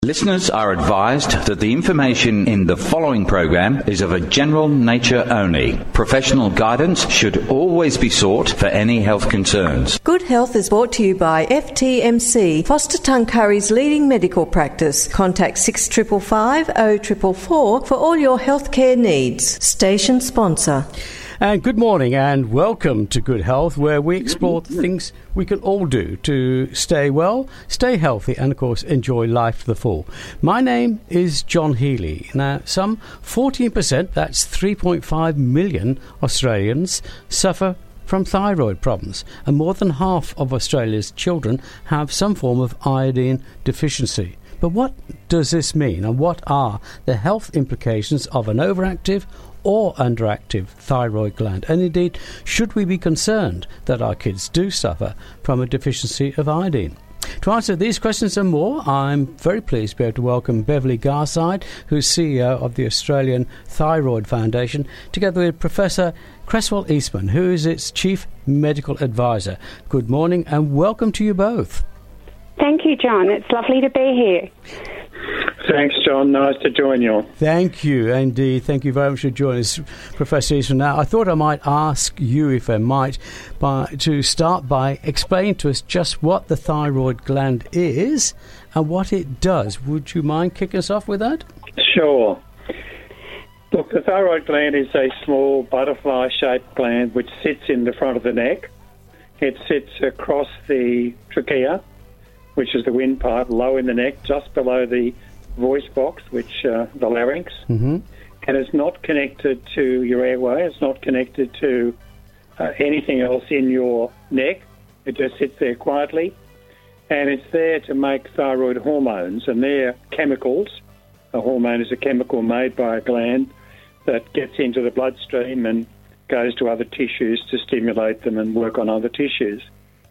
Listeners are advised that the information in the following program is of a general nature only. Professional guidance should always be sought for any health concerns. Good Health is brought to you by FTMC, Foster Tuncurry's leading medical practice. Contact 6555 0444 for all your healthcare needs. Station sponsor. And good morning and welcome to Good Health, where we explore the things we can all do to stay well, stay healthy and, of course, enjoy life to the full. My name is John Healy. Now, some 14%, that's 3.5 million Australians, suffer from thyroid problems, and more than half of Australia's children have some form of iodine deficiency. But what does this mean, and what are the health implications of an overactive or underactive thyroid gland? And indeed, should we be concerned that our kids do suffer from a deficiency of iodine? To answer these questions and more, I'm very pleased to be able to welcome Beverly Garside, who's CEO of the Australian Thyroid Foundation, together with Professor Cresswell Eastman, who is its Chief Medical Advisor. Good morning and welcome to you both. Thank you, John. It's lovely to be here. Thanks, John. Nice to join you. Thank you, indeed. Thank you very much for joining us, Professor Eastman. Now, I thought I might ask you, if I might, to start by explaining to us just what the thyroid gland is and what it does. Would you mind kicking us off with that? Sure. Look, the thyroid gland is a small butterfly-shaped gland which sits in the front of the neck. It sits across the trachea, which is the windpipe, low in the neck, just below the voice box, which the larynx, and it's not connected to your airway. It's not connected to anything else in your neck. It just sits there quietly, and it's there to make thyroid hormones, and they're chemicals. A hormone is a chemical made by a gland that gets into the bloodstream and goes to other tissues to stimulate them and work on other tissues.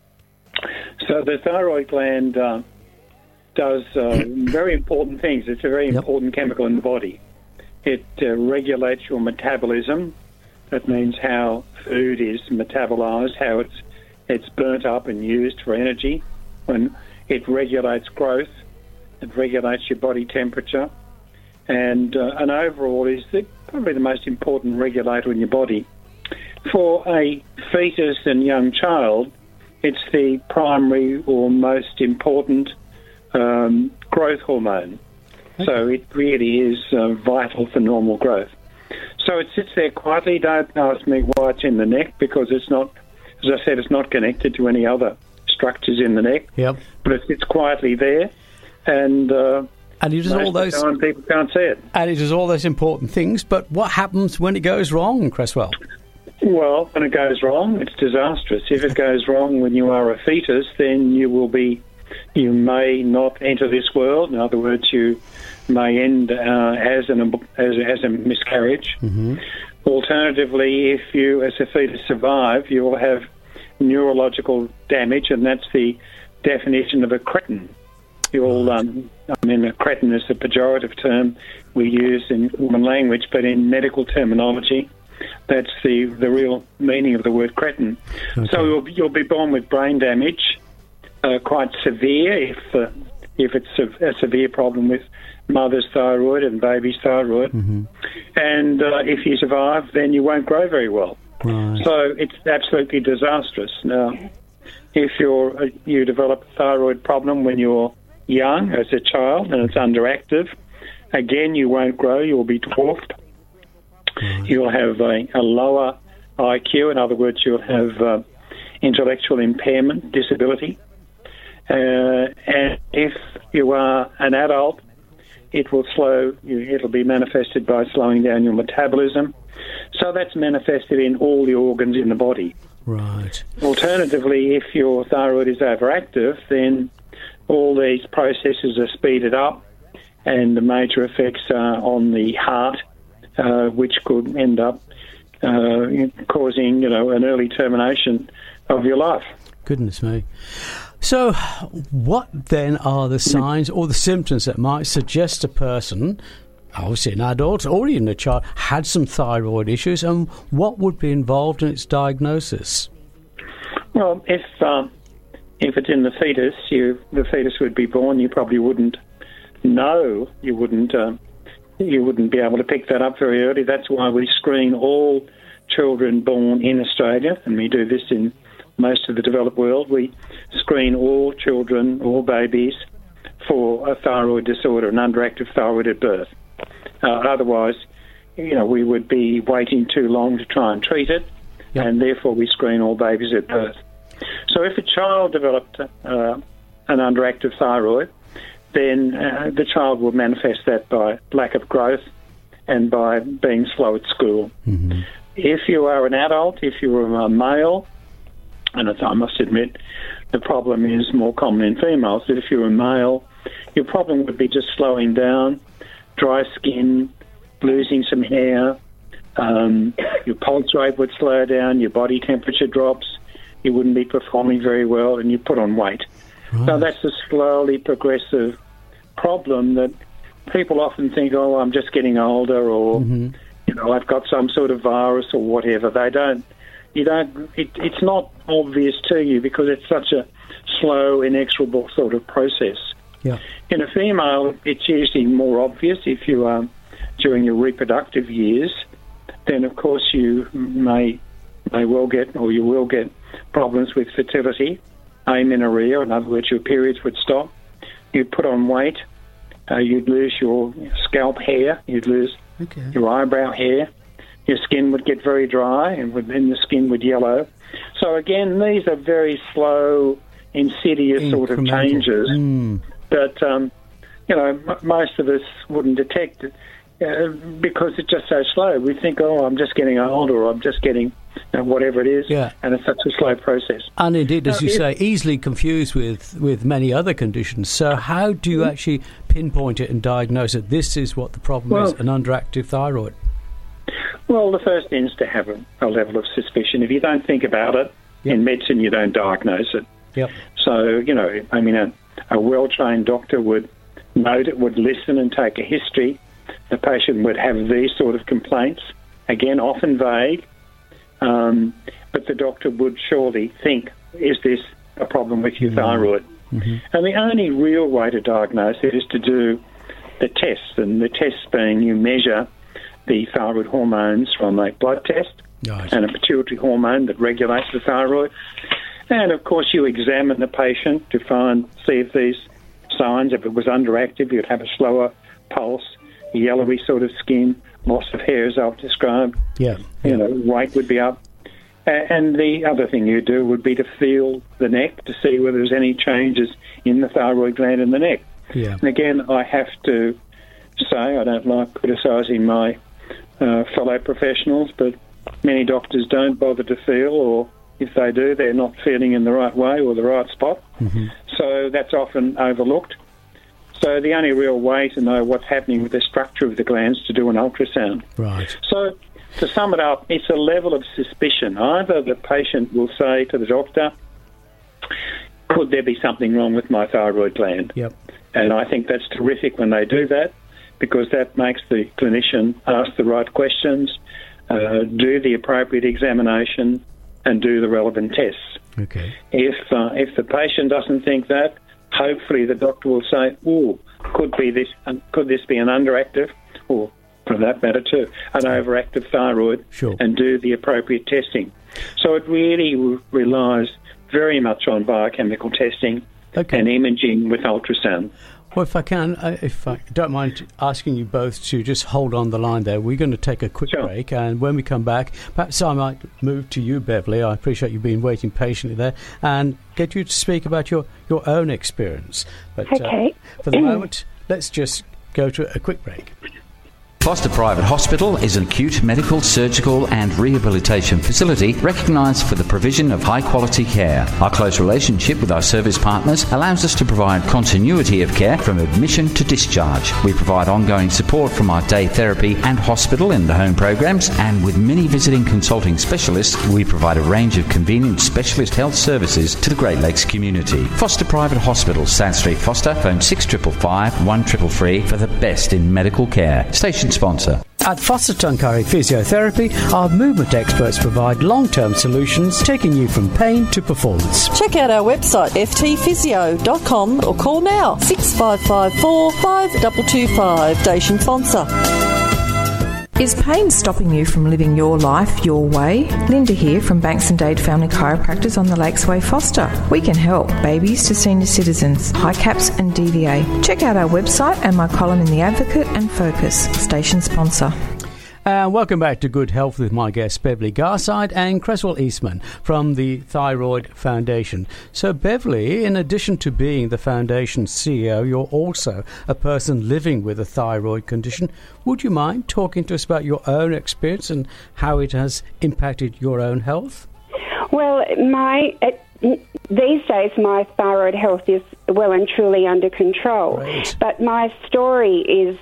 So the thyroid gland does very important things. It's a very important chemical in the body. It regulates your metabolism. That means how food is metabolized, how it's burnt up and used for energy. When it regulates growth, it regulates your body temperature, and overall is probably the most important regulator in your body. For a fetus and young child, it's the primary or most important growth hormone. Okay. So it really is vital for normal growth. So it sits there quietly. Don't ask me why it's in the neck, because it's not, as I said, it's not connected to any other structures in the neck. Yep. But it sits quietly there, and it does all those. Most of the time people can't see it. And it does all those important things. But what happens when it goes wrong, Cresswell? Well, when it goes wrong, it's disastrous. If it goes wrong when you are a fetus, then you may not enter this world. In other words, you may end as a miscarriage. Mm-hmm. Alternatively, if you, as a fetus, survive, you will have neurological damage, and that's the definition of a cretin. A cretin is a pejorative term we use in common language, but in medical terminology, that's the real meaning of the word cretin. Okay. So you'll be born with brain damage, quite severe if it's a severe problem with mother's thyroid and baby's thyroid. Mm-hmm. And if you survive, then you won't grow very well. Right. So it's absolutely disastrous. Now, if you develop a thyroid problem when you're young, as a child, and it's underactive, again, you won't grow. You'll be dwarfed. You'll have a lower IQ. In other words, you'll have intellectual impairment, disability. And if you are an adult, it'll be manifested by slowing down your metabolism. So that's manifested in all the organs in the body. Right. Alternatively, if your thyroid is overactive, then all these processes are speeded up, and the major effects are on the heart, which could end up causing, an early termination of your life. Goodness me. So what then are the signs or the symptoms that might suggest a person, obviously an adult or even a child, had some thyroid issues, and what would be involved in its diagnosis? Well, if it's in the fetus, the fetus would be born. You probably wouldn't know, you wouldn't be able to pick that up very early. That's why we screen all children born in Australia, and we do this in most of the developed world. We screen all children, all babies, for a thyroid disorder, an underactive thyroid at birth. Otherwise, we would be waiting too long to try and treat it, and therefore we screen all babies at birth. So if a child developed an underactive thyroid, then the child will manifest that by lack of growth and by being slow at school. Mm-hmm. If you are an adult, if you are a male, and I must admit the problem is more common in females, but if you're a male, your problem would be just slowing down, dry skin, losing some hair, your pulse rate would slow down, your body temperature drops, you wouldn't be performing very well, and you put on weight. Right. So that's a slowly progressive problem that people often think, oh, I'm just getting older, or, I've got some sort of virus or whatever. It's not obvious to you because it's such a slow, inexorable sort of process. Yeah. In a female, it's usually more obvious if you are during your reproductive years. Then, of course, you may well get, or you will get, problems with fertility, amenorrhea. In other words, your periods would stop. You'd put on weight. You'd lose your scalp hair. You'd lose your eyebrow hair. Your skin would get very dry, and then the skin would yellow. So again, these are very slow, insidious sort of changes that most of us wouldn't detect because it's just so slow. We think, oh, I'm just getting old, or I'm just getting whatever it is, and it's such a slow process. And indeed, as you say, easily confused with many other conditions. So how do you actually pinpoint it and diagnose it? This is what the problem is, an underactive thyroid. Well, the first thing is to have a level of suspicion. If you don't think about it, in medicine you don't diagnose it. Yep. So, a well-trained doctor would note it, would listen and take a history. The patient would have these sort of complaints, again, often vague, but the doctor would surely think, is this a problem with your thyroid? Mm-hmm. And the only real way to diagnose it is to do the tests, and the tests being you measure the thyroid hormones from a blood test and a pituitary hormone that regulates the thyroid. And, of course, you examine the patient to see if these signs, if it was underactive, you'd have a slower pulse, yellowy sort of skin, loss of hair, as I've described. Weight would be up. And the other thing you do would be to feel the neck to see whether there's any changes in the thyroid gland in the neck. Yeah. And again, I have to say, I don't like criticising my fellow professionals, but many doctors don't bother to feel, or if they do, they're not feeling in the right way or the right spot. Mm-hmm. So that's often overlooked. So the only real way to know what's happening with the structure of the glands is to do an ultrasound. Right. So to sum it up, it's a level of suspicion. Either the patient will say to the doctor, could there be something wrong with my thyroid gland? Yep. And I think that's terrific when they do that, because that makes the clinician ask the right questions, do the appropriate examination, and do the relevant tests. Okay. If the patient doesn't think that, hopefully the doctor will say, could this be an underactive, or for that matter too, an overactive thyroid, and do the appropriate testing. So it really relies very much on biochemical testing and imaging with ultrasound. Well, if I don't mind asking you both to just hold on the line there. We're going to take a quick break, and when we come back, perhaps I might move to you, Beverly. I appreciate you being waiting patiently there, and get you to speak about your own experience. But for the moment, let's just go to a quick break. Foster Private Hospital is an acute medical, surgical and rehabilitation facility recognised for the provision of high-quality care. Our close relationship with our service partners allows us to provide continuity of care from admission to discharge. We provide ongoing support from our day therapy and hospital in the home programs, and with many visiting consulting specialists, we provide a range of convenient specialist health services to the Great Lakes community. Foster Private Hospital, South Street, Foster, phone 6555 1333 for the best in medical care. Station sponsor. At Foster Tuncurry Physiotherapy, our movement experts provide long-term solutions, taking you from pain to performance. Check out our website, ftphysio.com, or call now, 6554 5225, Station Sponsor. Is pain stopping you from living your life your way? Linda here from Banks and Dade Family Chiropractors on the Lakes Way, Foster. We can help babies to senior citizens, high caps and DVA. Check out our website and my column in The Advocate and Focus. Station sponsor. Welcome back to Good Health with my guests Beverly Garside and Creswell Eastman from the Thyroid Foundation. So Beverly, in addition to being the Foundation's CEO, you're also a person living with a thyroid condition. Would you mind talking to us about your own experience and how it has impacted your own health? Well, these days my thyroid health is well and truly under control. Right. But my story is,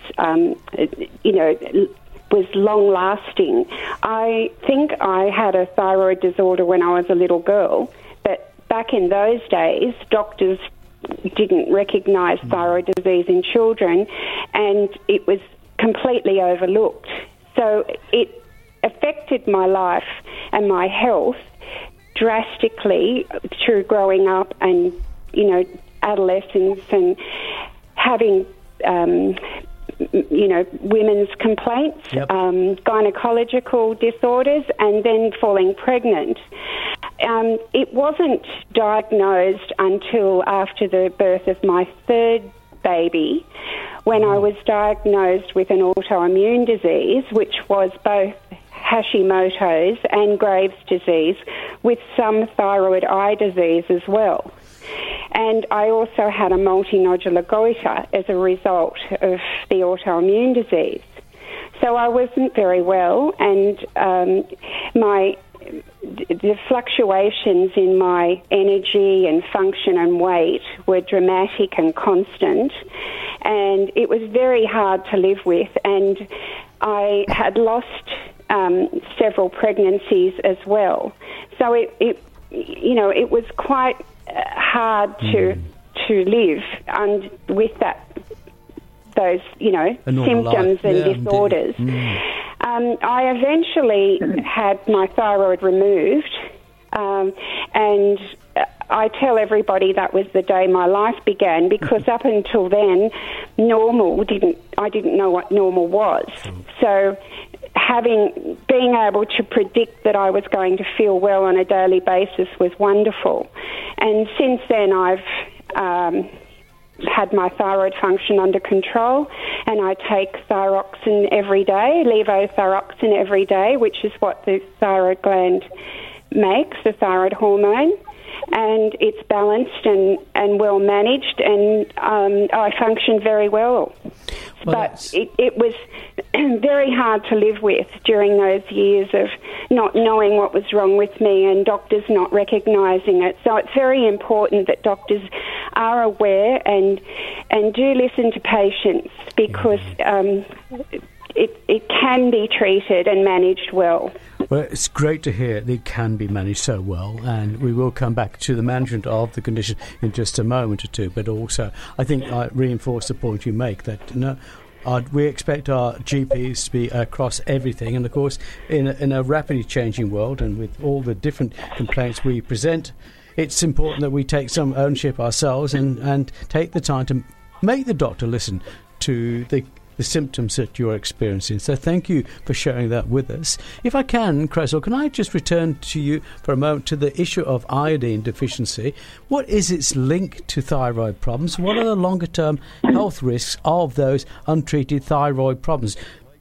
was long-lasting. I think I had a thyroid disorder when I was a little girl, but back in those days, doctors didn't recognise thyroid disease in children, and it was completely overlooked. So it affected my life and my health drastically through growing up and, adolescence and having women's complaints, yep. Gynecological disorders, and then falling pregnant. It wasn't diagnosed until after the birth of my third baby, when I was diagnosed with an autoimmune disease, which was both Hashimoto's and Graves' disease, with some thyroid eye disease as well. And I also had a multinodular goiter as a result of the autoimmune disease. So I wasn't very well, and the fluctuations in my energy and function and weight were dramatic and constant, and it was very hard to live with. And I had lost several pregnancies as well. So it was quite hard to live and with those symptoms and disorders. I eventually had my thyroid removed, and I tell everybody that was the day my life began, because up until then, I didn't know what normal was. So being able to predict that I was going to feel well on a daily basis was wonderful. And since then I've had my thyroid function under control, and I take thyroxine every day, levothyroxine every day, which is what the thyroid gland makes, the thyroid hormone, and it's balanced and well managed, and I function very well. But it was very hard to live with during those years of not knowing what was wrong with me and doctors not recognising it. So it's very important that doctors are aware and do listen to patients, because it can be treated and managed well. Well, it's great to hear that it can be managed so well, and we will come back to the management of the condition in just a moment or two. But also, I think I reinforce the point you make that we expect our GPs to be across everything, and of course, in a rapidly changing world, and with all the different complaints we present, it's important that we take some ownership ourselves and take the time to make the doctor listen to the symptoms that you're experiencing. So thank you for sharing that with us. If I can, Creswell, can I just return to you for a moment to the issue of iodine deficiency? What is its link to thyroid problems? What are the longer-term health risks of those untreated thyroid problems?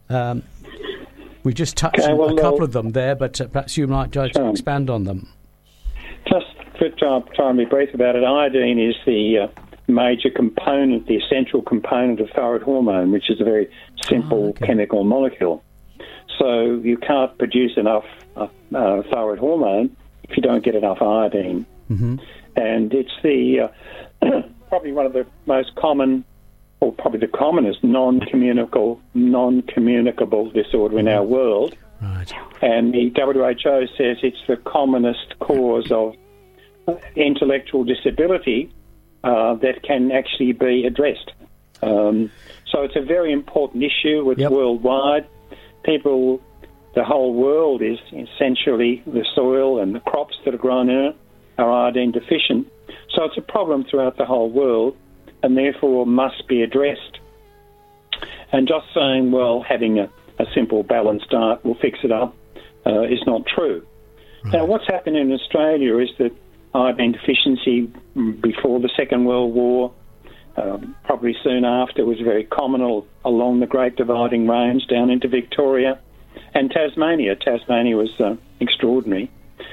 We just touched on a couple of them there, but perhaps you might try to expand on them. Just for trying to be brief about it, iodine is the major component, the essential component of thyroid hormone, which is a very simple chemical molecule. So you can't produce enough thyroid hormone if you don't get enough iodine. Mm-hmm. And it's the probably one of the most common, or probably the commonest, non-communicable disorder in our world. Right. And the WHO says it's the commonest cause of intellectual disability that can actually be addressed. So it's a very important issue. It's worldwide. the whole world is essentially the soil and the crops that are grown in it are iodine deficient. So it's a problem throughout the whole world and therefore must be addressed. And just saying, well, having a simple balanced diet will fix it up is not true. Right. Now, what's happened in Australia is that iodine deficiency before the Second World War, probably soon after, was very common along the Great Dividing Range down into Victoria and Tasmania. Tasmania was extraordinary.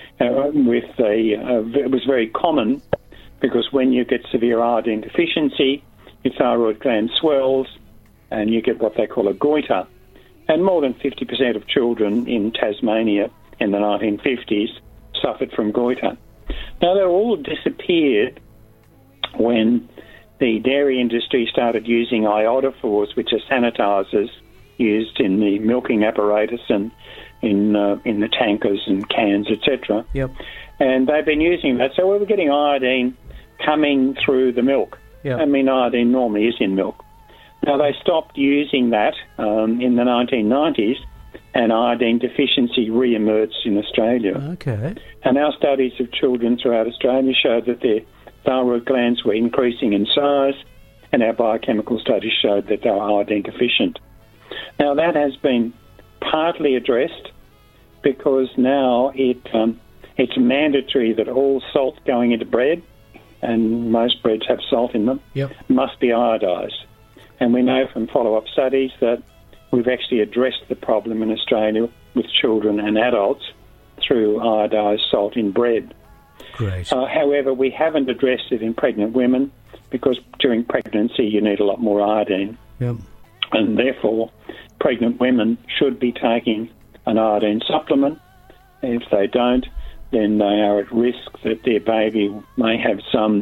It was very common because when you get severe iodine deficiency, your thyroid gland swells and you get what they call a goiter. And more than 50% of children in Tasmania in the 1950s suffered from goiter. Now, they all disappeared when the dairy industry started using iodophores, which are sanitisers used in the milking apparatus and in the tankers and cans, etc. Yep. And they've been using that. So we were getting iodine coming through the milk. Yep. I mean, iodine normally is in milk. Now, they stopped using that in the 1990s, and iodine deficiency re-emerged in Australia. Okay. And our studies of children throughout Australia showed that their thyroid glands were increasing in size, and our biochemical studies showed that they were iodine deficient. Now, that has been partly addressed because now it's mandatory that all salt going into bread, and most breads have salt in them, must be iodised. And we know from follow-up studies that we've actually addressed the problem in Australia with children and adults through iodised salt in bread. Great. However, we haven't addressed it in pregnant women because during pregnancy you need a lot more iodine. Yep. And therefore, pregnant women should be taking an iodine supplement. If they don't, then they are at risk that their baby may have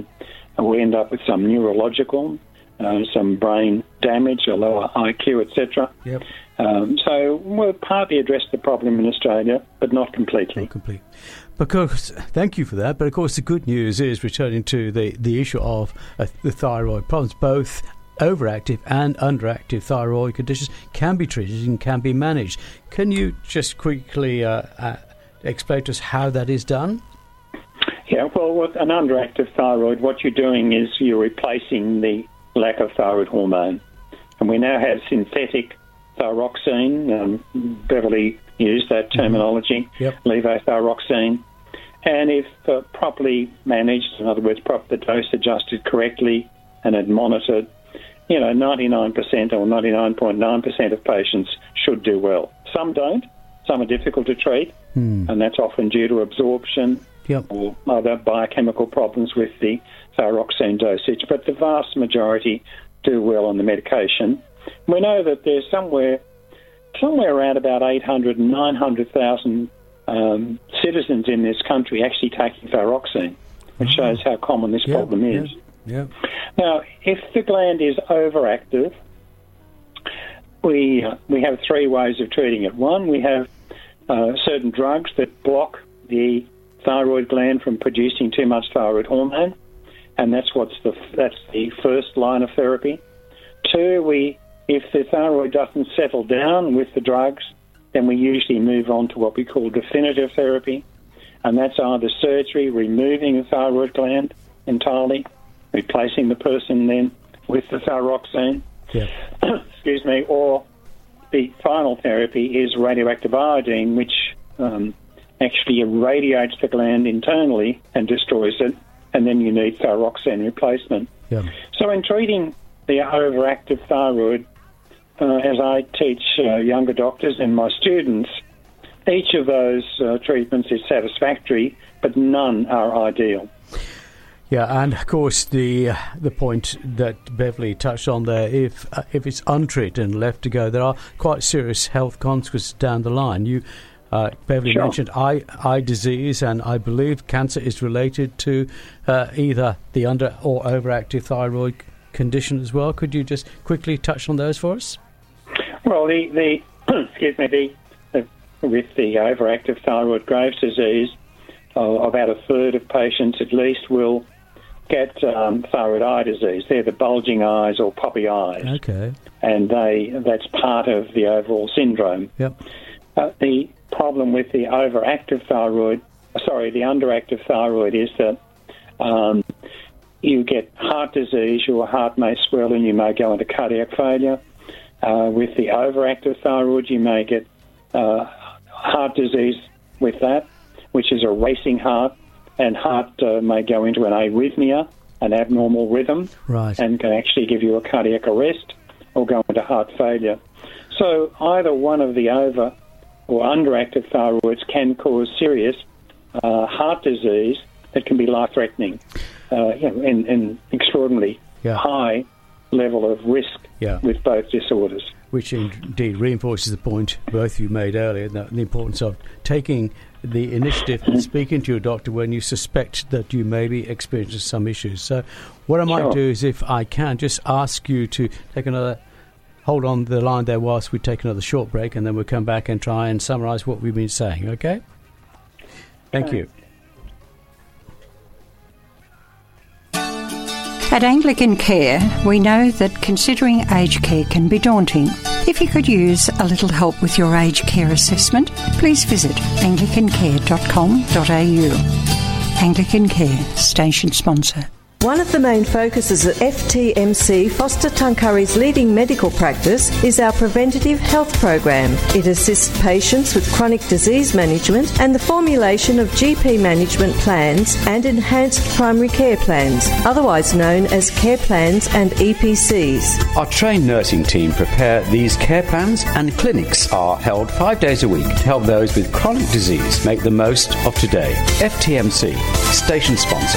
will end up with some neurological, some brain damage, a lower IQ, etc. Yep. So we'll partly address the problem in Australia, but not completely. Not complete. Because, thank you for that. But of course, the good news is, returning to the issue of the thyroid problems, both overactive and underactive thyroid conditions can be treated and can be managed. Can you just quickly explain to us how that is done? Yeah, well, with an underactive thyroid, what you're doing is you're replacing the lack of thyroid hormone. And we now have synthetic thyroxine. Beverly used that terminology, levothyroxine. And if properly managed, in other words, the dose adjusted correctly and monitored, 99% or 99.9% of patients should do well. Some don't. Some are difficult to treat, and that's often due to absorption or other biochemical problems with the thyroxine dosage. But the vast majority do well on the medication. We know that there's somewhere around about 800 and 900,000 citizens in this country actually taking thyroxine, which shows how common this problem is. Yeah. Now, if the gland is overactive, we have three ways of treating it. One, we have certain drugs that block the thyroid gland from producing too much thyroid hormone, and that's the first line of therapy. Two, if the thyroid doesn't settle down with the drugs, then we usually move on to what we call definitive therapy, and that's either surgery, removing the thyroid gland entirely, replacing the person then with the thyroxine, excuse me, or the final therapy is radioactive iodine, which actually irradiates the gland internally and destroys it, and then you need thyroxine replacement. Yeah. So in treating the overactive thyroid, as I teach younger doctors and my students, each of those treatments is satisfactory, but none are ideal. Yeah, and of course the point that Beverly touched on there, if it's untreated and left to go, there are quite serious health consequences down the line. You, Beverly, mentioned eye disease, and I believe cancer is related to either the under or overactive thyroid condition as well. Could you just quickly touch on those for us? Well, with the overactive thyroid Graves' disease, about a third of patients at least will get thyroid eye disease. They're the bulging eyes or poppy eyes. Okay. And that's part of the overall syndrome. Yep. The problem with the underactive thyroid is that you get heart disease, your heart may swell and you may go into cardiac failure. With the overactive thyroid, you may get heart disease with that, which is a racing heart, and heart may go into an arrhythmia, an abnormal rhythm, right, and can actually give you a cardiac arrest or go into heart failure. So either one of the over or underactive thyroids can cause serious heart disease that can be life-threatening, and extraordinarily high level of risk with both disorders. Which indeed reinforces the point both of you made earlier, the importance of taking the initiative and speaking to your doctor when you suspect that you may be experiencing some issues. So what I might do is, if I can, just ask you to take hold on the line there whilst we take another short break, and then we'll come back and try and summarise what we've been saying, okay? Thank you. At Anglican Care, we know that considering aged care can be daunting. If you could use a little help with your aged care assessment, please visit anglicancare.com.au. Anglican Care, station sponsor. One of the main focuses at FTMC, Foster Tuncurry's leading medical practice, is our preventative health program. It assists patients with chronic disease management and the formulation of GP management plans and enhanced primary care plans, otherwise known as care plans and EPCs. Our trained nursing team prepare these care plans, and clinics are held 5 days a week to help those with chronic disease make the most of today. FTMC, station sponsor.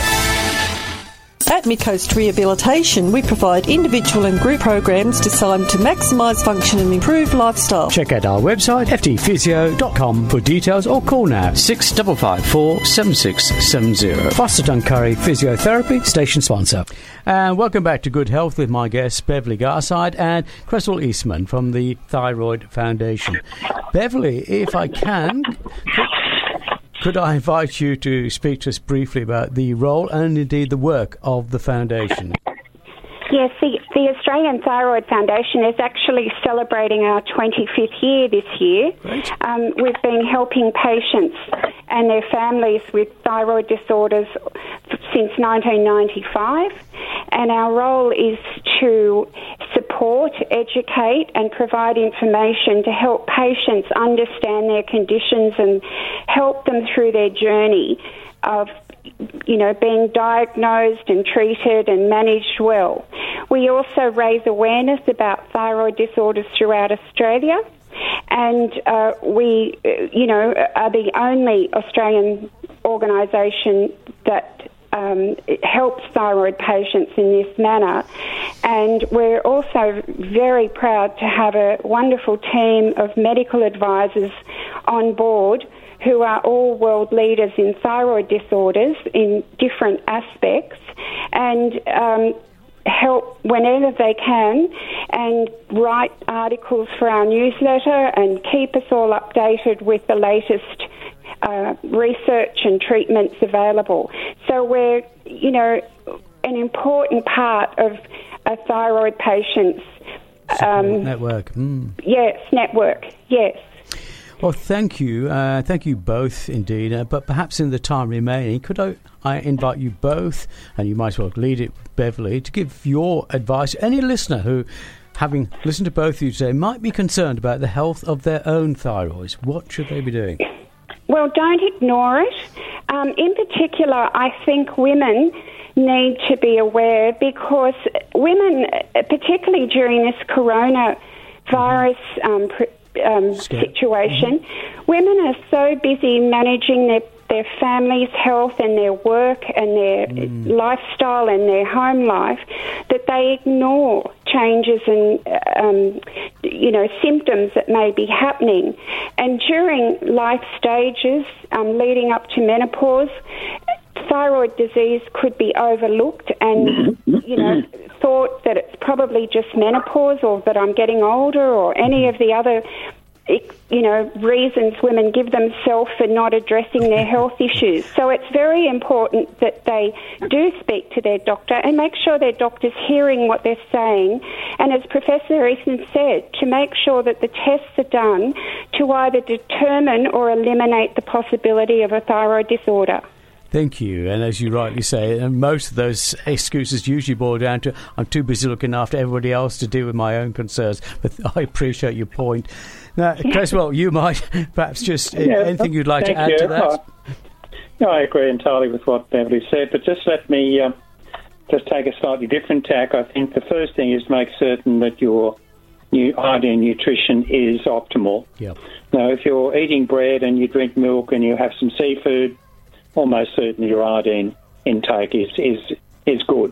At Midcoast Rehabilitation, we provide individual and group programs designed to maximise function and improve lifestyle. Check out our website, ftphysio.com, for details, or call now 6554 7670. Foster Tuncurry Physiotherapy, station sponsor. And welcome back to Good Health with my guests Beverly Garside and Cresswell Eastman from the Thyroid Foundation. Beverly, if I can, could I invite you to speak to us briefly about the role and indeed the work of the foundation? Yes, the Australian Thyroid Foundation is actually celebrating our 25th year this year. We've been helping patients and their families with thyroid disorders since 1995, and our role is to support, educate and provide information to help patients understand their conditions and help them through their journey of being diagnosed and treated and managed well. We also raise awareness about thyroid disorders throughout Australia, and we, are the only Australian organisation that helps thyroid patients in this manner. And we're also very proud to have a wonderful team of medical advisors on board who are all world leaders in thyroid disorders in different aspects, and help whenever they can and write articles for our newsletter and keep us all updated with the latest research and treatments available. So we're, an important part of a thyroid patient's network. Yes, network, yes. Well, thank you. Thank you both indeed. But perhaps in the time remaining, could I invite you both, and you might as well lead it, Beverly, to give your advice. Any listener who, having listened to both of you today, might be concerned about the health of their own thyroids. What should they be doing? Well, don't ignore it. In particular, I think women need to be aware, because women, particularly during this coronavirus situation, women are so busy managing their family's health and their work and their lifestyle and their home life that they ignore changes and symptoms that may be happening. And during life stages leading up to menopause, thyroid disease could be overlooked and thought that it's probably just menopause or that I'm getting older or any of the other reasons women give themselves for not addressing their health issues. So it's very important that they do speak to their doctor and make sure their doctor's hearing what they're saying. And as Professor Eastman said, to make sure that the tests are done to either determine or eliminate the possibility of a thyroid disorder. Thank you. And as you rightly say, most of those excuses usually boil down to I'm too busy looking after everybody else to deal with my own concerns. But I appreciate your point. Now, Creswell, you might perhaps just anything you'd like to add to that? No, I agree entirely with what Beverly said, but just let me just take a slightly different tack. I think the first thing is make certain that your iodine nutrition is optimal. Yep. Now, if you're eating bread and you drink milk and you have some seafood, almost certainly your iodine intake is good.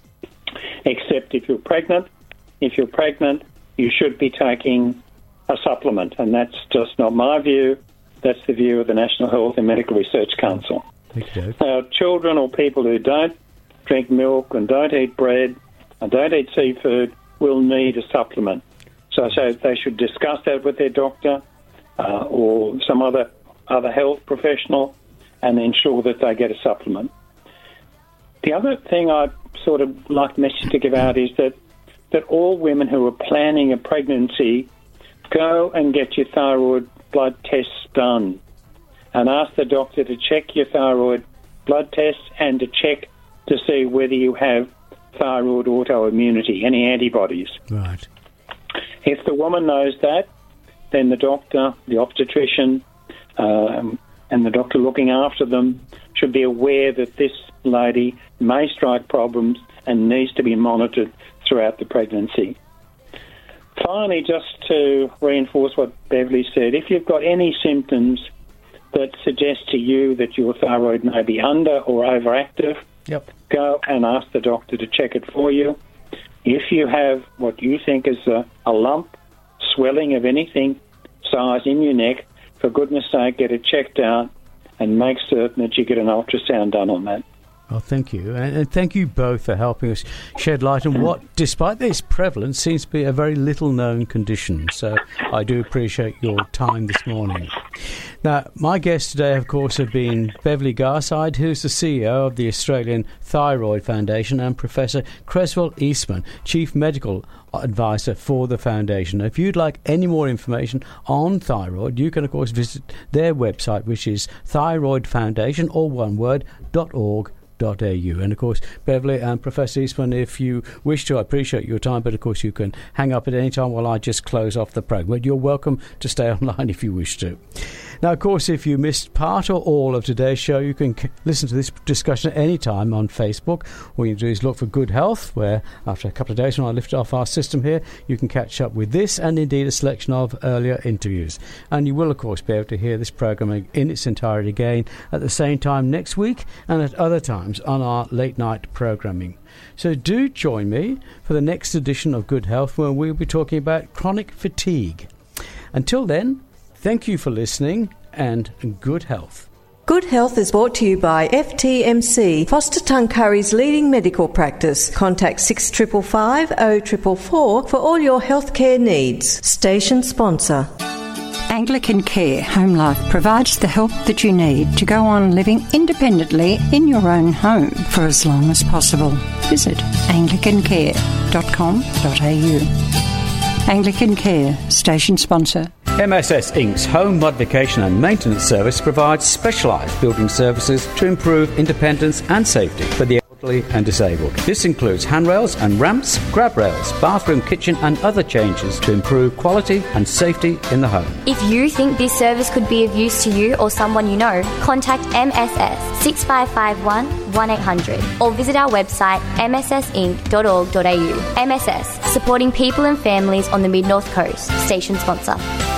Except if you're pregnant. If you're pregnant, you should be taking a supplement, and that's just not my view. That's the view of the National Health and Medical Research Council. Now, children or people who don't drink milk and don't eat bread and don't eat seafood will need a supplement. So they should discuss that with their doctor or some other health professional and ensure that they get a supplement. The other thing I'd sort of like the message to give out is that all women who are planning a pregnancy go and get your thyroid blood tests done and ask the doctor to check your thyroid blood tests and to check to see whether you have thyroid autoimmunity, any antibodies. Right. If the woman knows that, then the doctor, the obstetrician, and the doctor looking after them should be aware that this lady may strike problems and needs to be monitored throughout the pregnancy. Finally, just to reinforce what Beverly said, if you've got any symptoms that suggest to you that your thyroid may be under or overactive, go and ask the doctor to check it for you. If you have what you think is a lump, swelling of anything size in your neck, for goodness sake, get it checked out and make certain that you get an ultrasound done on that. Well, thank you. And thank you both for helping us shed light on what, despite its prevalence, seems to be a very little-known condition. So I do appreciate your time this morning. Now, my guests today, of course, have been Beverly Garside, who's the CEO of the Australian Thyroid Foundation, and Professor Creswell Eastman, Chief Medical Advisor for the Foundation. If you'd like any more information on thyroid, you can, of course, visit their website, which is thyroidfoundation, all one word, .org. And of course, Beverly and Professor Eastman, if you wish to, I appreciate your time, but of course you can hang up at any time while I just close off the program. But you're welcome to stay online if you wish to. Now, of course, if you missed part or all of today's show, you can listen to this discussion at any time on Facebook. All you do is look for Good Health, where after a couple of days when I lift off our system here, you can catch up with this and indeed a selection of earlier interviews. And you will, of course, be able to hear this program in its entirety again at the same time next week and at other times on our late night programming. So do join me for the next edition of Good Health, where we'll be talking about chronic fatigue. Until then, thank you for listening and good health. Good Health is brought to you by FTMC, Foster Tuncurry's leading medical practice. Contact 6555 0444 for all your healthcare needs. Station sponsor. Anglican Care Home Life provides the help that you need to go on living independently in your own home for as long as possible. Visit anglicancare.com.au. Anglican Care, station sponsor. MSS Inc.'s home modification and maintenance service provides specialised building services to improve independence and safety for the elderly and disabled. This includes handrails and ramps, grab rails, bathroom, kitchen and other changes to improve quality and safety in the home. If you think this service could be of use to you or someone you know, contact MSS 6551 1800 or visit our website mssinc.org.au. MSS, supporting people and families on the Mid-North Coast. Station sponsor.